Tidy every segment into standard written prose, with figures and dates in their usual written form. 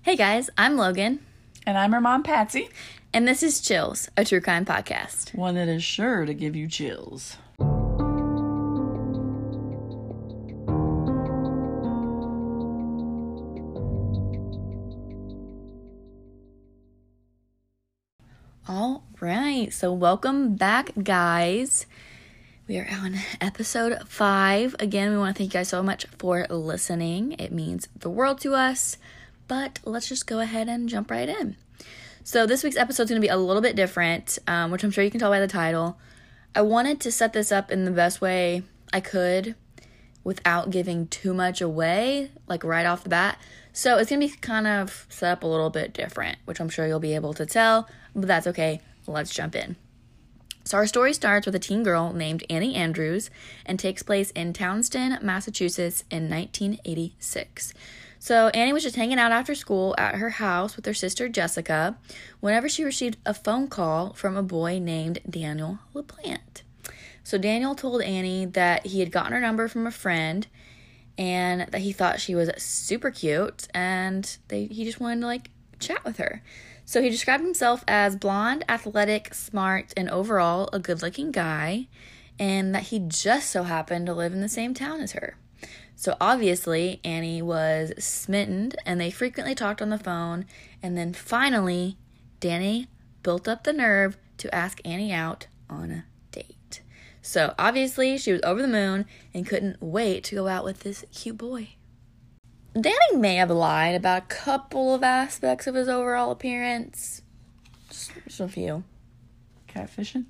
Hey guys, I'm Logan. And I'm her mom, Patsy. And this is Chills, a true crime podcast. One that is sure to give you chills. All right, so welcome back, guys. We are on episode 5. Again, we want to thank you guys so much for listening. It means the world to us. But let's just go ahead and jump right in. So this week's episode is going to be a little bit different, which I'm sure you can tell by the title. I wanted to set this up in the best way I could without giving too much away, like right off the bat. So it's going to be kind of set up a little bit different, which I'm sure you'll be able to tell, but that's okay. Let's jump in. So our story starts with a teen girl named Annie Andrews and takes place in Townsend, Massachusetts in 1986. So Annie was just hanging out after school at her house with her sister Jessica whenever she received a phone call from a boy named Daniel LaPlante. So Daniel told Annie that he had gotten her number from a friend and that he thought she was super cute and he just wanted to chat with her. So he described himself as blonde, athletic, smart, and overall a good-looking guy, and that he just so happened to live in the same town as her. So obviously, Annie was smitten, and they frequently talked on the phone, and then finally, Danny built up the nerve to ask Annie out on a date. So obviously, she was over the moon and couldn't wait to go out with this cute boy. Danny may have lied about a couple of aspects of his overall appearance. Just a few. Catfishing?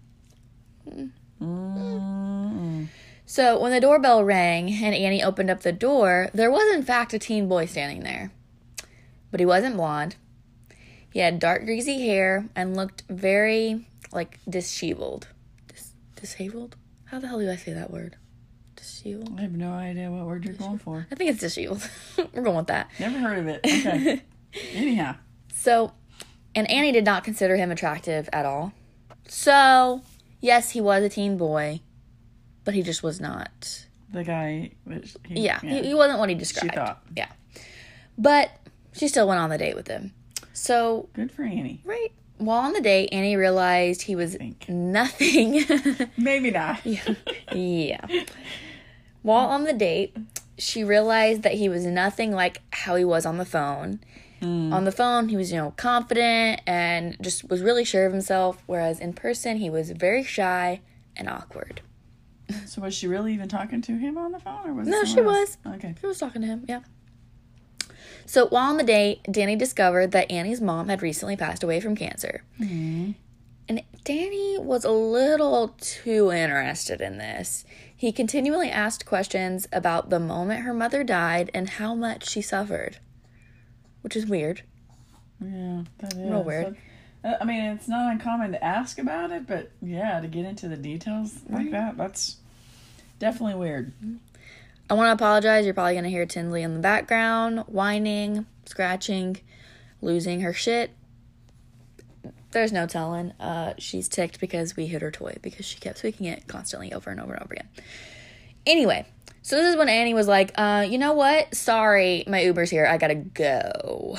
So when the doorbell rang and Annie opened up the door, there was in fact a teen boy standing there. But he wasn't blonde. He had dark greasy hair and looked very, disheveled. Disheveled? How the hell do I say that word? Disheveled? I have no idea what word you're going for. I think it's disheveled. We're going with that. Never heard of it. Okay. Anyhow. So, and Annie did not consider him attractive at all. So, yes, he was a teen boy, but he just was not. The guy. He wasn't what he described. She thought. Yeah. But she still went on the date with him. So. Good for Annie. Right. While on the date, Annie realized he was nothing. Maybe not. Yeah. While on the date, she realized that he was nothing like how he was on the phone. On the phone, he was, confident and just was really sure of himself, whereas in person, he was very shy and awkward. So was she really even talking to him on the phone? Or was No, she was. Okay. She was talking to him, yeah. So while on the date, Danny discovered that Annie's mom had recently passed away from cancer. Mm-hmm. And Danny was a little too interested in this. He continually asked questions about the moment her mother died and how much she suffered. Which is weird. Yeah, that is. Real weird. It's not uncommon to ask about it, but yeah, to get into the details like that, that's definitely weird. I want to apologize. You're probably going to hear Tinsley in the background, whining, scratching, losing her shit. There's no telling. She's ticked because we hit her toy because she kept squeaking it constantly over and over and over again. Anyway, so this is when Annie was like, you know what? Sorry, my Uber's here. I gotta go.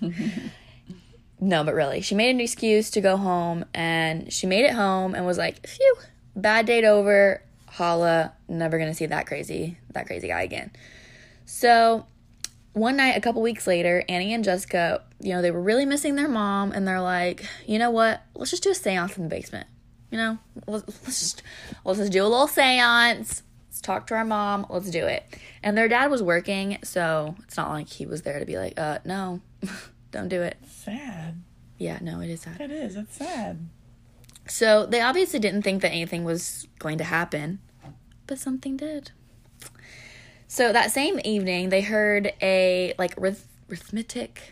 No, but really, she made an excuse to go home, and she made it home and was like, phew, bad date over. Holla, never gonna see that crazy guy again. So one night, a couple weeks later, Annie and Jessica, they were really missing their mom, and they're like, you know what? Let's just do a seance in the basement. Let's just do a little seance. Let's talk to our mom. Let's do it. And their dad was working, so it's not like he was there to be like, no, don't do it. Sad. Yeah, no, it is sad. It is. It's sad. So they obviously didn't think that anything was going to happen, but something did. So that same evening, they heard a rhythmatic.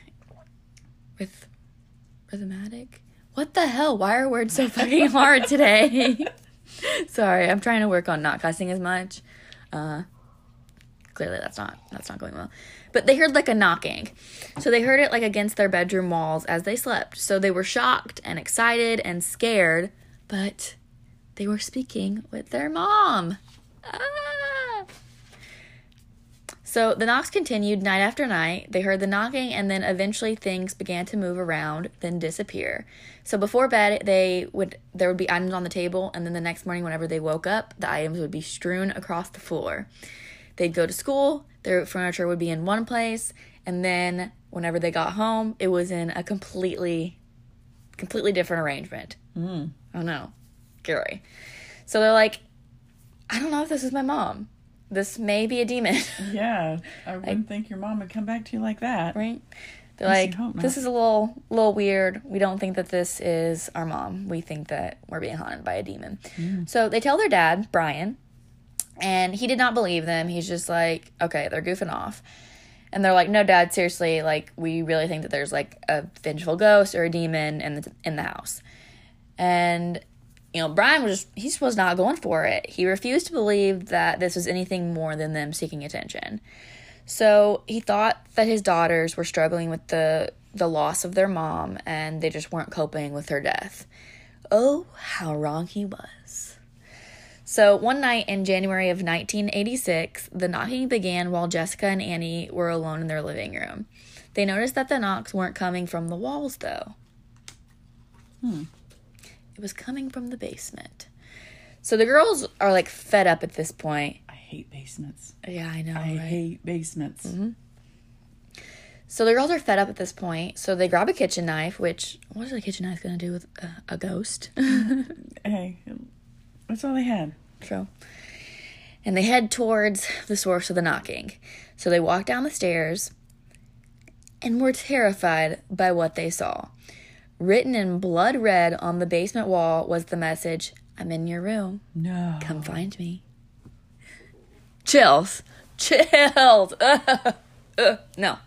What the hell? Why are words so fucking hard today? Sorry, I'm trying to work on not cussing as much. Clearly that's not going well. But they heard a knocking. So they heard it against their bedroom walls as they slept. So they were shocked and excited and scared, but they were speaking with their mom. So the knocks continued night after night. They heard the knocking, and then eventually things began to move around, then disappear. So before bed, there would be items on the table, and then the next morning, whenever they woke up, the items would be strewn across the floor. They'd go to school, their furniture would be in one place, and then whenever they got home, it was in a completely different arrangement. Oh no, scary. So they're like, I don't know if this is my mom. This may be a demon. Yeah, I wouldn't think your mom would come back to you like that. Right? They're like, this is a little weird. We don't think that this is our mom. We think that we're being haunted by a demon. So they tell their dad, Brian, and he did not believe them. He's just like, okay, they're goofing off. And they're like, no, Dad, seriously, like, we really think that there's, like, a vengeful ghost or a demon in the house. And, you know, Brian he was not going for it. He refused to believe that this was anything more than them seeking attention. So he thought that his daughters were struggling with the loss of their mom, and they just weren't coping with her death. Oh, how wrong he was. So one night in January of 1986, the knocking began while Jessica and Annie were alone in their living room. They noticed that the knocks weren't coming from the walls, though. It was coming from the basement. So the girls are, like, fed up at this point. I hate basements. Yeah, I know, I hate basements. So the girls are fed up at this point, so they grab a kitchen knife, which, what is a kitchen knife going to do with a ghost? Hey, that's all they had. True. And they head towards the source of the knocking. So they walk down the stairs and were terrified by what they saw. Written in blood red on the basement wall was the message, I'm in your room. No. Come find me. Chills. No.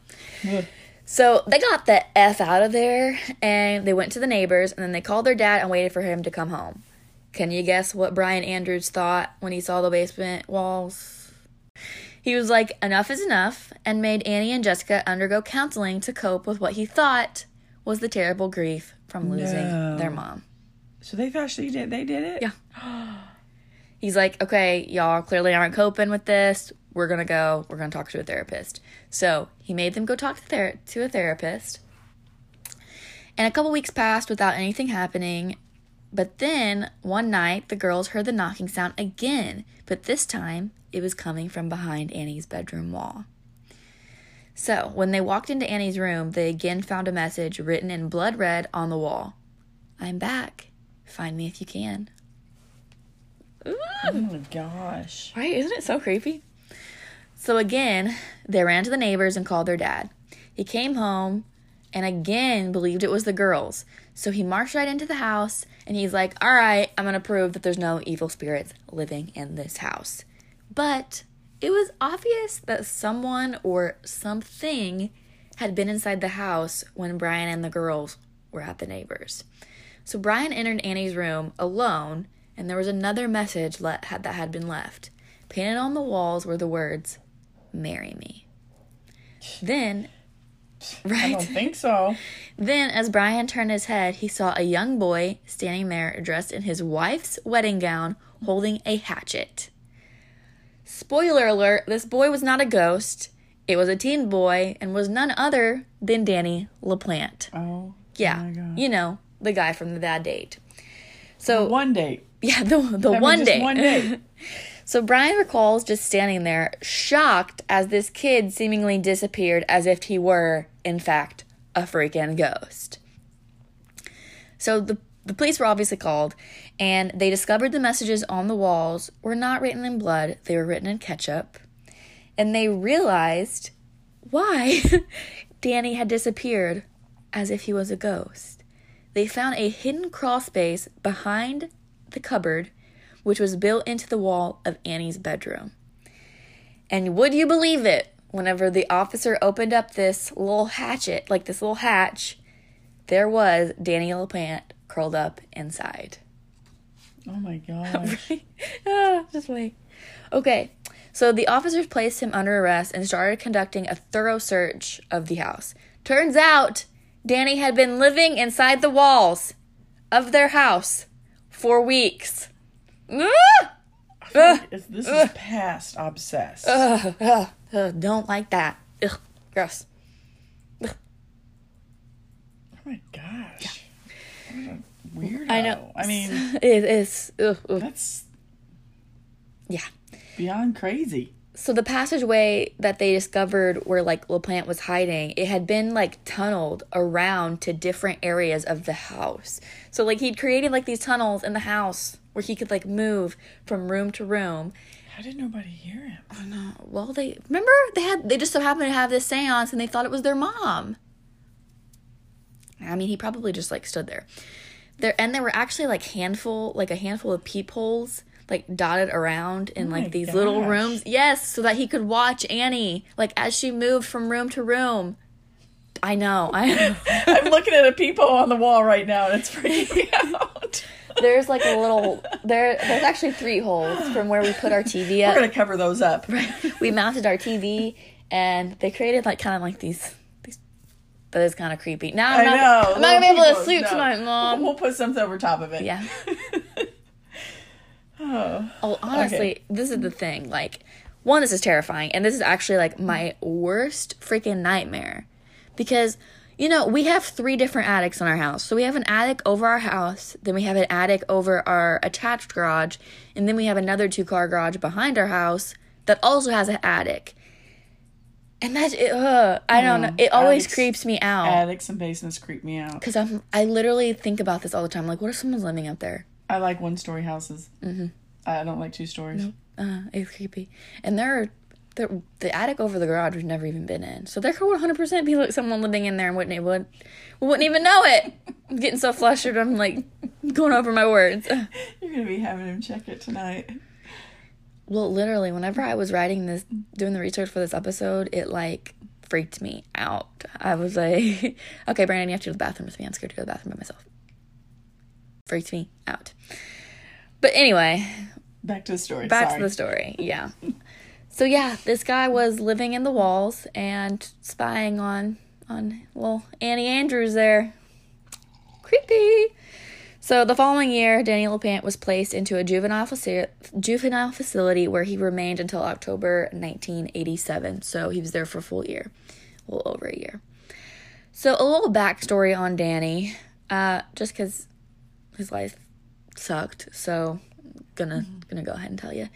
So they got the F out of there, and they went to the neighbors, and then they called their dad and waited for him to come home. Can you guess what Brian Andrews thought when he saw the basement walls? He was like, enough is enough, and made Annie and Jessica undergo counseling to cope with what he thought was the terrible grief from losing their mom. So they thought they did it? Yeah. He's like, okay, y'all clearly aren't coping with this. We're going to talk to a therapist. So he made them go talk to a therapist. And a couple weeks passed without anything happening. But then, one night, the girls heard the knocking sound again, but this time, it was coming from behind Annie's bedroom wall. So, when they walked into Annie's room, they again found a message written in blood red on the wall. I'm back. Find me if you can. Ooh. Oh my gosh. Right? Isn't it so creepy? So again, they ran to the neighbors and called their dad. He came home and again believed it was the girls. So he marched right into the house, and he's like, all right, I'm going to prove that there's no evil spirits living in this house. But it was obvious that someone or something had been inside the house when Brian and the girls were at the neighbors. So Brian entered Annie's room alone, and there was another message that had been left. Painted on the walls were the words, marry me. Then... Right? I don't think so. Then, as Brian turned his head, he saw a young boy standing there dressed in his wife's wedding gown, holding a hatchet. Spoiler alert, this boy was not a ghost. It was a teen boy and was none other than Danny LaPlante. Oh, yeah. My God. You know, the guy from the bad date. So one date. Yeah, the one date. One date. So Brian recalls just standing there, shocked as this kid seemingly disappeared as if he were, in fact, a freaking ghost. So the police were obviously called, and they discovered the messages on the walls were not written in blood, they were written in ketchup. And they realized why Danny had disappeared as if he was a ghost. They found a hidden crawl space behind the cupboard, which was built into the wall of Annie's bedroom. And would you believe it, whenever the officer opened up this little hatchet, like this little hatch, there was Danny LaPlante curled up inside. Oh my gosh. Just wait. Okay, so the officers placed him under arrest and started conducting a thorough search of the house. Turns out, Danny had been living inside the walls of their house for weeks. This is past obsessed. Ugh, don't like that. Ugh, gross. Oh my gosh. What a weirdo. I know. I mean, it is. Ugh. that's Yeah. beyond crazy. So the passageway that they discovered where, like, LaPlante was hiding, it had been, like, tunneled around to different areas of the house. So, like, he'd created, like, these tunnels in the house where he could, like, move from room to room. How did nobody hear him? I know. Well, they just so happened to have this seance and they thought it was their mom. I mean, he probably just, like, stood there. There were actually, like, a handful of peepholes, like, dotted around in, like, these little rooms. Yes, so that he could watch Annie, like, as she moved from room to room. I know. I'm looking at a peephole on the wall right now, and it's freaking me out. There's, like, there's actually 3 holes from where we put our TV up. We're going to cover those up. Right. We mounted our TV, and they created, like, kind of like these. But it's kind of creepy. Now I'm not going to be able to sleep tonight, Mom. We'll put something over top of it. Yeah. Oh, honestly, okay. This is the thing. Like, one, this is terrifying. And this is actually, like, my worst freaking nightmare. Because, you know, we have 3 different attics in our house. So we have an attic over our house. Then we have an attic over our attached garage. And then we have another 2-car garage behind our house that also has an attic. And that's, I don't know. It always creeps me out. Attics and basements creep me out. Because I literally think about this all the time. Like, what if someone's living up there? I like 1-story houses. Mm-hmm. I don't like 2 stories. Nope. It's creepy. And the attic over the garage we've never even been in. So there could 100% be like someone living in there and wouldn't even know it. I'm getting so flustered. I'm like going over my words. You're going to be having him check it tonight. Well, literally, whenever I was doing the research for this episode, it, like, freaked me out. I was like, okay, Brandon, you have to go to the bathroom with me. I'm scared to go to the bathroom by myself. Freaked me out. But anyway. Back to the story. To the story, yeah. So, yeah, this guy was living in the walls and spying on little Annie Andrews there. Creepy. So the following year, Danny LaPlante was placed into a juvenile facility where he remained until October 1987. So he was there for a full year, a little over a year. So a little backstory on Danny, just because his life sucked. So gonna go ahead and tell you.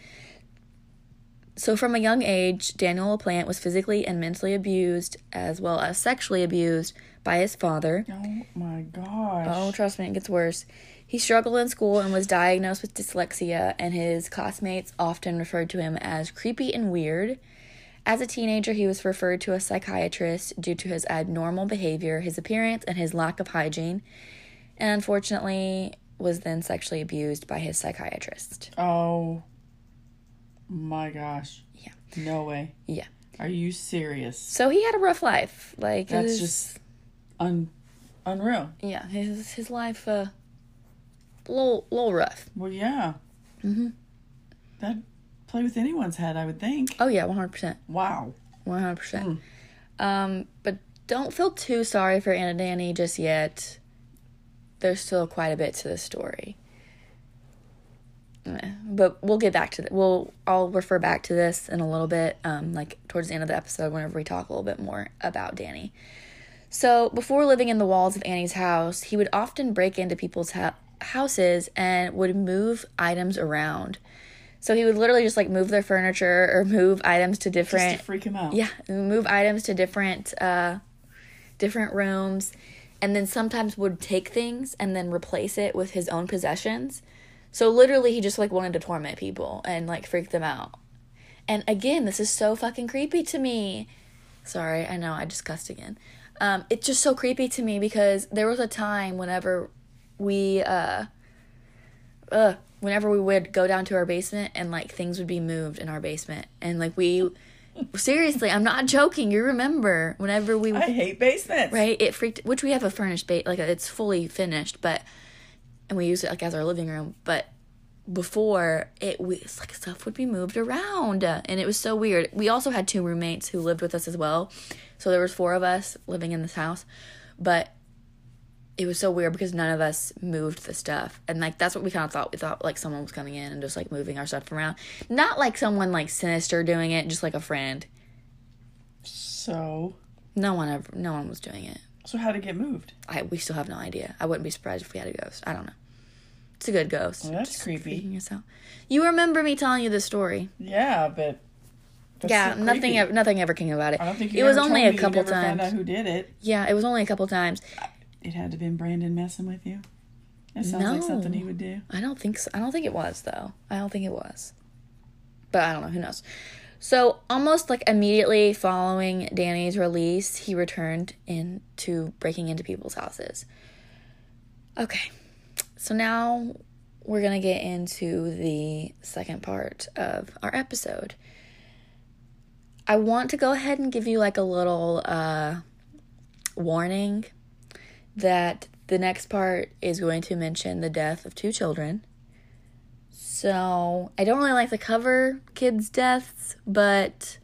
So from a young age, Daniel LaPlante was physically and mentally abused, as well as sexually abused by his father. Oh my gosh. Oh, trust me, it gets worse. He struggled in school and was diagnosed with dyslexia, and his classmates often referred to him as creepy and weird. As a teenager, he was referred to a psychiatrist due to his abnormal behavior, his appearance, and his lack of hygiene, and unfortunately was then sexually abused by his psychiatrist. Oh my gosh. Yeah. No way. Yeah. Are you serious? So he had a rough life. Like, that's just unreal. Yeah, his life a little rough. Well, yeah. Mm-hmm. That'd play with anyone's head, I would think. Oh yeah, 100%. Wow. 100%. But don't feel too sorry for Anna Danny just yet. There's still quite a bit to the story. But we'll get back to that. I'll refer back to this in a little bit, like towards the end of the episode whenever we talk a little bit more about Danny. So before living in the walls of Annie's house, he would often break into people's houses and would move items around. So he would literally just like move their furniture or move items to different... Just to freak him out. Yeah, move items to different rooms, and then sometimes would take things and then replace it with his own possessions. So literally he just like wanted to torment people and like freak them out. And again, this is so fucking creepy to me. Sorry, I know, I just cussed again. It's just so creepy to me because there was a time whenever we would go down to our basement and like things would be moved in our basement, and like we seriously, I'm not joking, you remember whenever we... I hate basements. Right? It freaked... Which we have a furnished it's fully finished, but... And we use it, like, as our living room. But before, it was, like, stuff would be moved around. And it was so weird. We also had 2 roommates who lived with us as well. So there was 4 of us living in this house. But it was so weird because none of us moved the stuff. And, like, that's what we kind of thought. We thought, like, someone was coming in and just, like, moving our stuff around. Not, like, someone, like, sinister doing it, just, like, a friend. So No one was doing it. So how'd it get moved? We still have no idea. I wouldn't be surprised if we had a ghost. I don't know. It's a good ghost. Well, that's Just creepy. freaking us out. You remember me telling you this story? Yeah, but that's so nothing creepy. ever came about it. I don't think you It was ever only told a me couple you never times. found out who did it. Yeah, it was only a couple times. It had to have been Brandon messing with you. That sounds like something he would do. I don't think so. I don't think it was, though. I don't think it was. But I don't know. Who knows? So, almost like immediately following Danny's release, he returned into breaking into people's houses. Okay. So now we're going to get into the second part of our episode. I want to go ahead and give you like a little warning that the next part is going to mention the death of 2 children. So, I don't really like to cover kids' deaths, but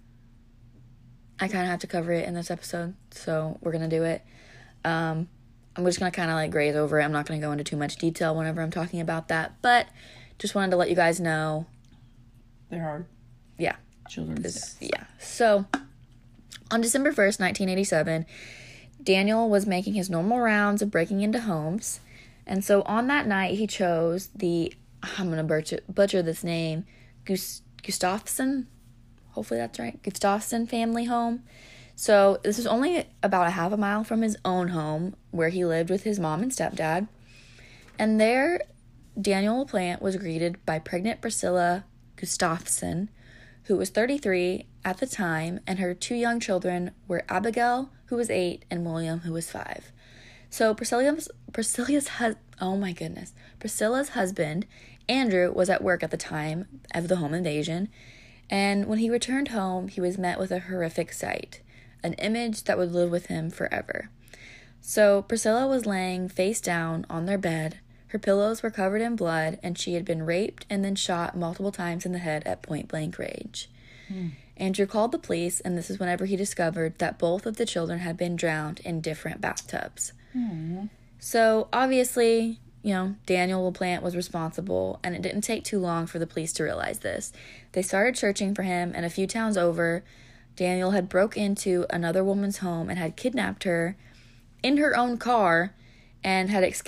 I kind of have to cover it in this episode, so we're going to do it. I'm just going to kind of like graze over it. I'm not going to go into too much detail whenever I'm talking about that, but just wanted to let you guys know. There are children's deaths. Yeah. So, on December 1st, 1987, Daniel was making his normal rounds of breaking into homes, and so on that night, he chose I'm going to butcher this name, Gustafson, hopefully that's right, Gustafson family home. So this was only about a half a mile from his own home where he lived with his mom and stepdad. And there, Daniel LaPlante was greeted by pregnant Priscilla Gustafson, who was 33 at the time, and her 2 young children were Abigail, who was 8, and William, who was 5. So Priscilla's husband, Andrew, was at work at the time of the home invasion, and when he returned home, he was met with a horrific sight, an image that would live with him forever. So Priscilla was laying face down on their bed. Her pillows were covered in blood, and she had been raped and then shot multiple times in the head at point-blank range. Andrew called the police, and this is whenever he discovered that both of the children had been drowned in different bathtubs. So, obviously, Daniel LaPlante was responsible, and it didn't take too long for the police to realize this. They started searching for him, and a few towns over, Daniel had broke into another woman's home and had kidnapped her in her own car and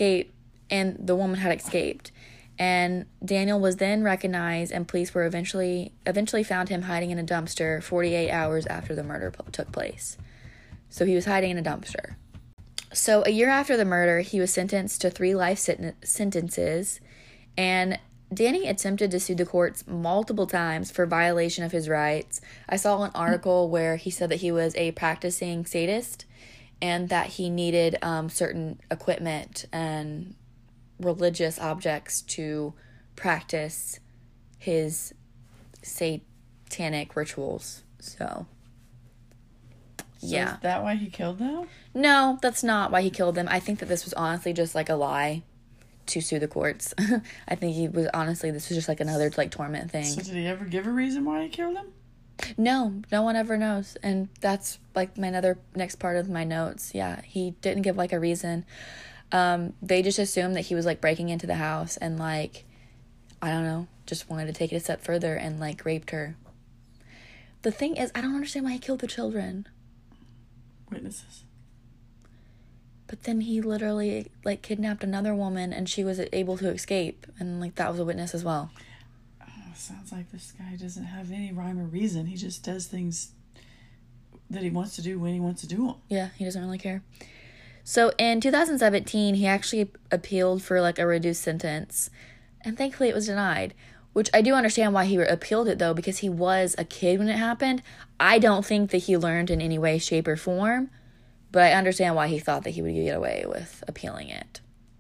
the woman had escaped. And Daniel was then recognized, and police were eventually found him hiding in a dumpster 48 hours after the murder took place. So he was hiding in a dumpster. So a year after the murder, he was sentenced to 3 life sentences, and Danny attempted to sue the courts multiple times for violation of his rights. I saw an article where he said that he was a practicing sadist and that he needed certain equipment and religious objects to practice his satanic rituals. So yeah. Is that why he killed them? No, that's not why he killed them. I think that this was honestly just like a lie to sue the courts. I think this was just like another like torment thing. So did he ever give a reason why he killed him? No one ever knows. And that's like next part of my notes. Yeah, he didn't give like a reason. They just assumed that he was like breaking into the house and like, I don't know, just wanted to take it a step further and like raped her. The thing is, I don't understand why he killed the children. Witnesses. But then he literally like kidnapped another woman and she was able to escape, and like that was a witness as well. Sounds like this guy doesn't have any rhyme or reason. He just does things that he wants to do when he wants to do them. Yeah, he doesn't really care. So in 2017, he actually appealed for like a reduced sentence, and thankfully it was denied. Which I do understand why he appealed it though, because he was a kid when it happened. I don't think that he learned in any way, shape, or form, but I understand why he thought that he would get away with appealing it.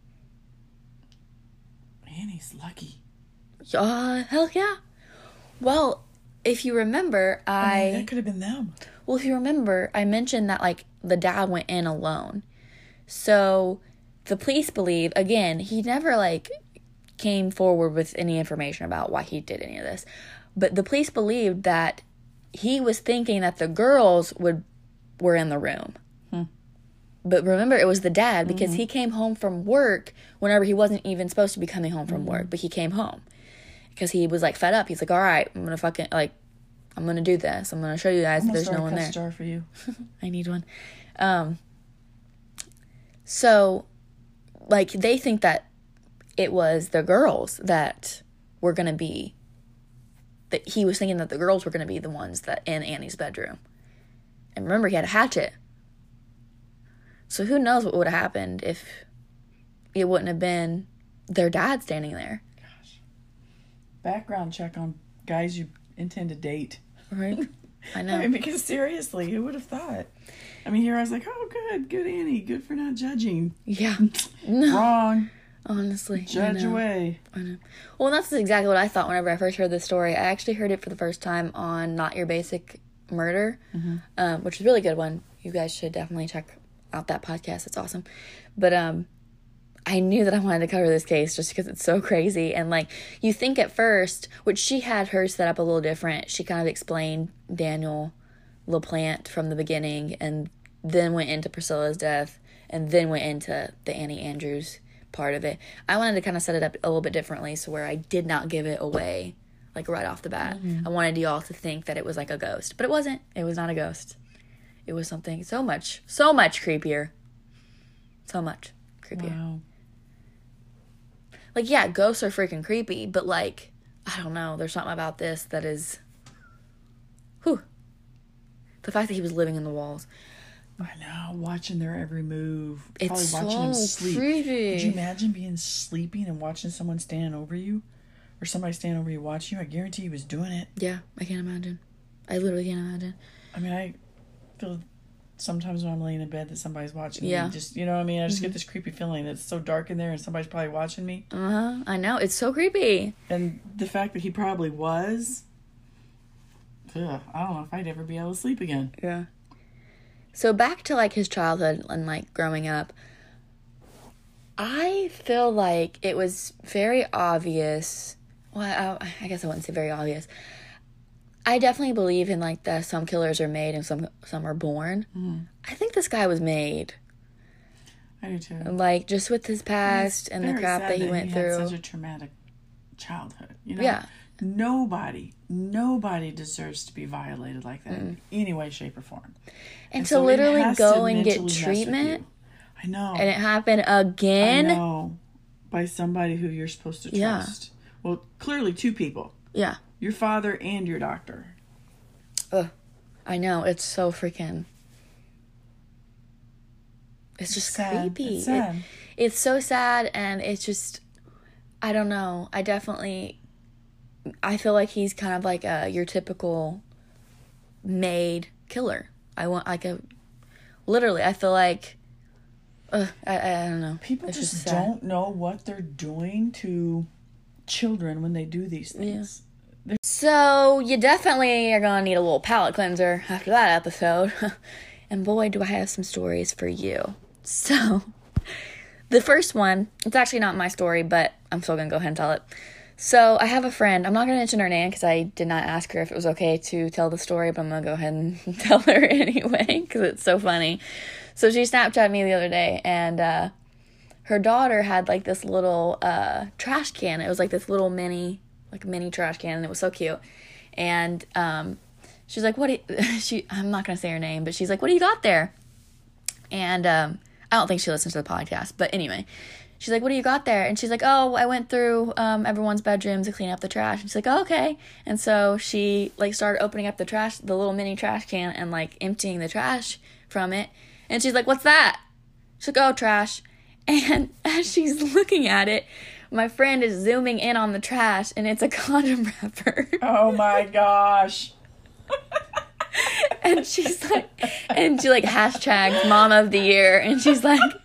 Man, he's lucky. Hell yeah. Well, if you remember, that could have been them. Well, if you remember, I mentioned that like the dad went in alone. So the police believe, again, he never like came forward with any information about why he did any of this. But the police believed that he was thinking that the girls were in the room. But remember, it was the dad, because he came home from work whenever he wasn't even supposed to be coming home from work, but he came home because he was like fed up. He's like, all right, I'm gonna fucking like I'm going to do this. I'm going to show you guys that there's no one there. Jar for you. I need one. So, like, they think that it was the girls that were going to be, that he was thinking that the girls were going to be the ones that in Annie's bedroom. And remember, he had a hatchet. So who knows what would have happened if it wouldn't have been their dad standing there. Gosh. Background check on guys you intend to date. Right? I know. I mean, because seriously, who would have thought? I mean, here I was like, oh, good Annie. Good for not judging. Yeah. No. Wrong. Honestly. Judge away. I know. Well, that's exactly what I thought whenever I first heard this story. I actually heard it for the first time on Not Your Basic Murder, which is a really good one. You guys should definitely check out that podcast. It's awesome. But I knew that I wanted to cover this case just because it's so crazy. And, like, you think at first, which she had hers set up a little different. She kind of explained Daniel LaPlante from the beginning and then went into Priscilla's death and then went into the Annie Andrews part of it. I wanted to kind of set it up a little bit differently so where I did not give it away, like, right off the bat. I wanted y'all to think that it was like a ghost. But it wasn't. It was not a ghost. It was something so much creepier. So much creepier. Wow. Like, yeah, ghosts are freaking creepy, but, like, I don't know. There's something about this that is... Whew. The fact that he was living in the walls. I know, watching their every move. It's Probably watching him so sleep. creepy. Could you imagine being sleeping and watching someone stand over you? Or somebody stand over you watching you? I guarantee he was doing it. Yeah, I can't imagine. I literally can't imagine. I mean, I feel sometimes when I'm laying in bed that somebody's watching Yeah. me. Just, you know what I mean? I just get this creepy feeling that it's so dark in there and somebody's probably watching me. I know. It's so creepy. And the fact that he probably was... Ugh, I don't know if I'd ever be able to sleep again. Yeah. So back to, like, his childhood and, like, growing up, I feel like it was very obvious. Well, I guess I wouldn't say very obvious. I definitely believe in, like, that some killers are made and some are born. I think this guy was made. I do too. Like, just with his past and the crap that he went through. Had such a traumatic childhood. You know? Yeah. Nobody deserves to be violated like that in any way, shape, or form. And to so it literally has go to and get mentally mess with treatment. you. I know. And it happened again. I know. By somebody who you're supposed to trust. Yeah. Well, clearly two people. Yeah. Your father and your doctor. Ugh. I know. It's so freaking... It's just sad. creepy. It's sad. It's so sad, and it's just... I don't know. I feel like he's kind of like your typical made killer. I want like a... Literally, I feel like... I don't know. People just don't know what they're doing to children when they do these things. Yeah. So, you definitely are going to need a little palate cleanser after that episode. And boy, do I have some stories for you. So, the first one, it's actually not my story, but I'm still going to go ahead and tell it. So, I have a friend. I'm not going to mention her name because I did not ask her if it was okay to tell the story, but I'm going to go ahead and tell her anyway because it's so funny. So, she Snapchatted me the other day, and her daughter had, like, this little trash can. It was, like, this little mini trash can, and it was so cute. And she's like, I'm not going to say her name, but she's like, what do you got there? And I don't think she listens to the podcast, but anyway, she's like, what do you got there? And she's like, oh, I went through everyone's bedrooms to clean up the trash. And she's like, oh, okay. And so she, like, started opening up the little mini trash can and, like, emptying the trash from it. And she's like, what's that? She's like, oh, trash. And as she's looking at it, my friend is zooming in on the trash, and it's a condom wrapper. Oh, my gosh. And she hashtags Mom of the Year, and she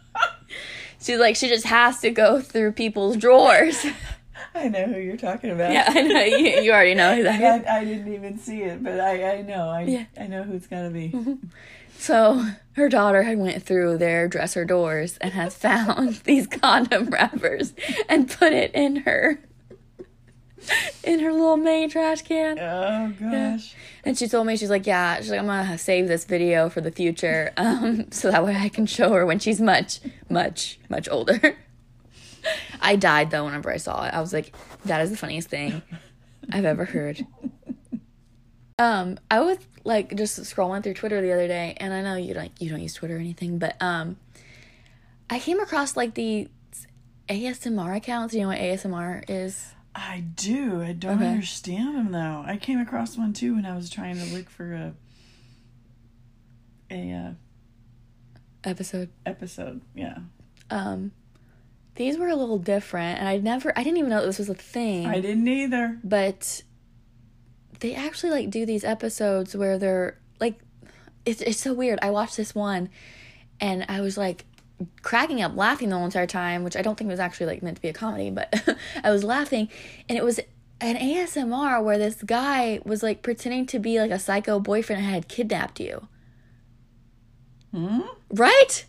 just has to go through people's drawers. I know who you're talking about. Yeah, I know. You already know who that is. I didn't even see it, but I know. I know who it's got to be. Mm-hmm. So her daughter had went through their dresser doors and has found these condom wrappers and put it in her little mini trash can. Oh, gosh. Yeah. And she told me, she's like, I'm going to save this video for the future so that way I can show her when she's much, much, much older. I died, though, whenever I saw it. I was like, that is the funniest thing I've ever heard. I was like just scrolling through Twitter the other day, and I know you don't use Twitter or anything, but I came across like the ASMR accounts. You know what ASMR is? I do. I don't understand them though. I came across one too when I was trying to look for a episode. Yeah. These were a little different, and I didn't even know this was a thing. I didn't either. But they actually like do these episodes where they're like, it's so weird. I watched this one, and I was like cracking up, laughing the whole entire time, which I don't think was actually like meant to be a comedy, but I was laughing, and it was an ASMR where this guy was like pretending to be like a psycho boyfriend and had kidnapped you. Right?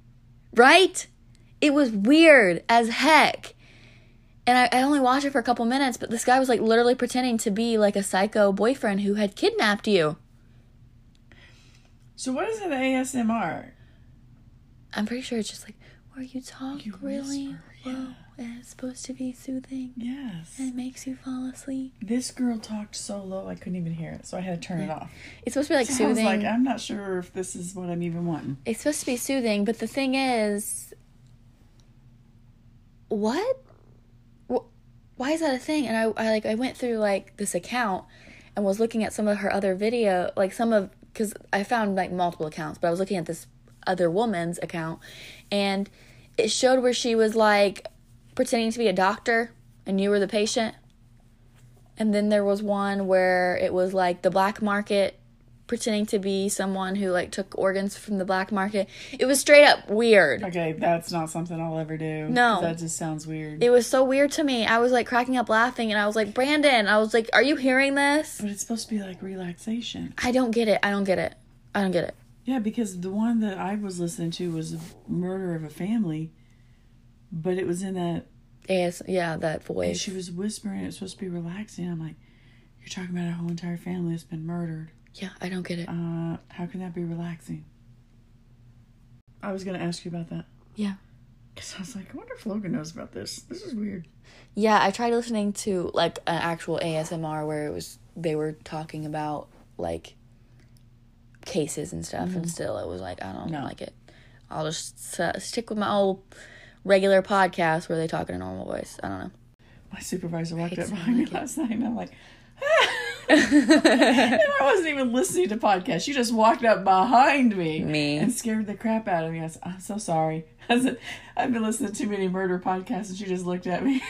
It was weird as heck. And I only watched it for a couple minutes, but this guy was like literally pretending to be like a psycho boyfriend who had kidnapped you. So what is an ASMR? I'm pretty sure it's just like, where you talk really whisper, well, and it's supposed to be soothing. Yes. And it makes you fall asleep. This girl talked so low I couldn't even hear it, so I had to turn it off. It's supposed to be like so soothing. I was like, I'm not sure if this is what I'm even wanting. It's supposed to be soothing, but the thing is, what? Why is that a thing? And I went through like this account and was looking at some of her other video, like because I found like multiple accounts, but I was looking at this other woman's account, and it showed where she was like pretending to be a doctor and you were the patient. And then there was one where it was like the black market, pretending to be someone who like took organs from the black market. It was straight up weird. Okay, that's not something I'll ever do. No. That just sounds weird. It was so weird to me. I was like cracking up laughing, and I was like, Brandon, I was like, are you hearing this? But it's supposed to be like relaxation. I don't get it. Yeah, because the one that I was listening to was a murder of a family, but it was in that... that voice. And she was whispering, it was supposed to be relaxing. I'm like, you're talking about a whole entire family that's been murdered. Yeah, I don't get it. How can that be relaxing? I was going to ask you about that. Yeah. Because I was like, I wonder if Logan knows about this. This is weird. Yeah, I tried listening to like an actual ASMR where they were talking about like cases and stuff, and still it was like, I don't like it. I'll just stick with my old regular podcast where they talk in a normal voice. I don't know. My supervisor walked up behind me last night, and I'm like, and I wasn't even listening to podcasts. She just walked up behind me and scared the crap out of me. I said, I'm so sorry. I said, I've been listening to too many murder podcasts, and she just looked at me.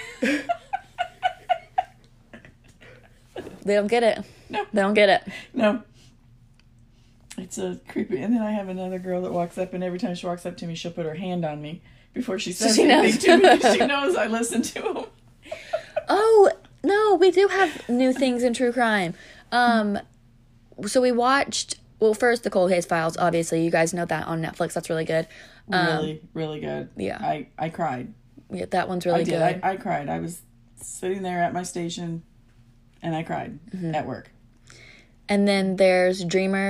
They don't get it. No. They don't get it. No. It's a creepy. And then I have another girl that walks up, and every time she walks up to me, she'll put her hand on me before she says anything to me, because she knows I listen to them. Oh, no, we do have new things in true crime. So we watched, well, first, The Cold Case Files, obviously. You guys know that on Netflix. That's really good. Really, really good. Yeah. I cried. Yeah, that one's really good. I cried. I was sitting there at my station, and I cried at work. And then there's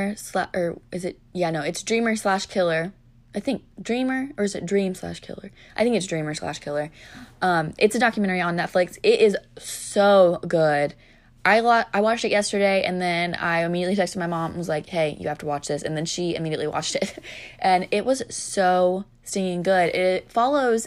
it's Dreamer/Killer. I think Dreamer, or is it Dream/Killer? I think it's Dreamer/Killer. It's a documentary on Netflix. It is so good. I watched it yesterday, and then I immediately texted my mom and was like, hey, you have to watch this. And then she immediately watched it. And it was so stinging good. It follows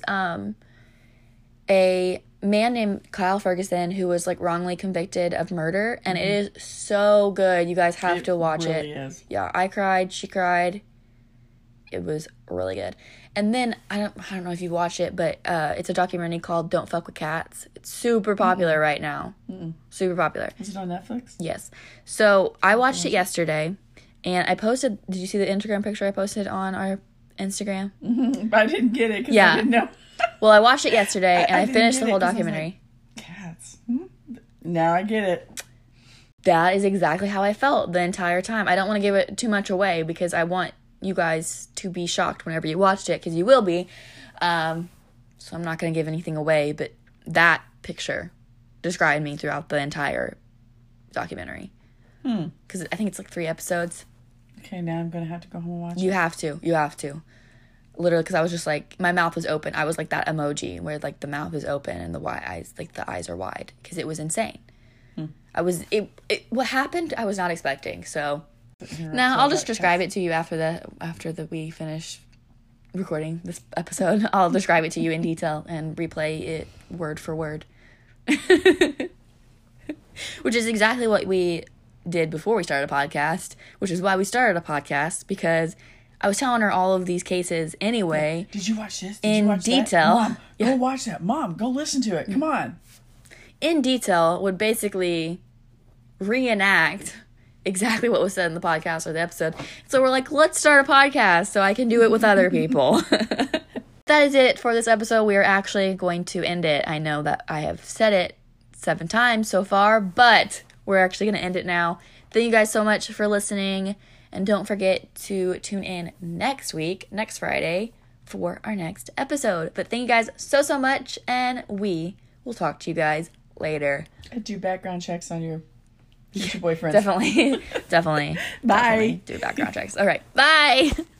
a man named Kyle Ferguson who was like wrongly convicted of murder, and it is so good. You guys have to watch it. Really is. Yeah, I cried, she cried. It was really good. And then I don't know if you watched it, but it's a documentary called Don't Fuck with Cats. It's super popular right now. Super popular. Is it on Netflix? Yes. So I watched it yesterday, and I posted. Did you see the Instagram picture I posted on our Instagram? But I didn't get it because I didn't know. Well, I watched it yesterday, and I finished the whole documentary. Like, cats. Now I get it. That is exactly how I felt the entire time. I don't want to give it too much away because I want you guys to be shocked whenever you watched it, because you will be. So I'm not going to give anything away, but that picture described me throughout the entire documentary. Because I think it's like 3 episodes. Okay, now I'm going to have to go home and watch it. You have to. Literally, because I was just like, my mouth was open. I was like that emoji where like the mouth is open and the wide eyes, like the eyes are wide, because it was insane. What happened, I was not expecting. So now I'll just describe it to you after we finish recording this episode. I'll describe it to you in detail and replay it word for word. Which is exactly what we did before we started a podcast, which is why we started a podcast, because I was telling her all of these cases anyway. Did you watch this? Did you watch detail. That? Mom, go watch that. Mom, go listen to it. Come on. In detail would basically reenact exactly what was said in the podcast or the episode. So we're like, let's start a podcast so I can do it with other people. That is it for this episode. We are actually going to end it. I know that I have said it 7 times so far, but we're actually going to end it now. Thank you guys so much for listening. And don't forget to tune in next Friday, for our next episode. But thank you guys so much, and we will talk to you guys later. I do background checks on your future boyfriend. Definitely. Bye. Definitely do background checks. All right. Bye.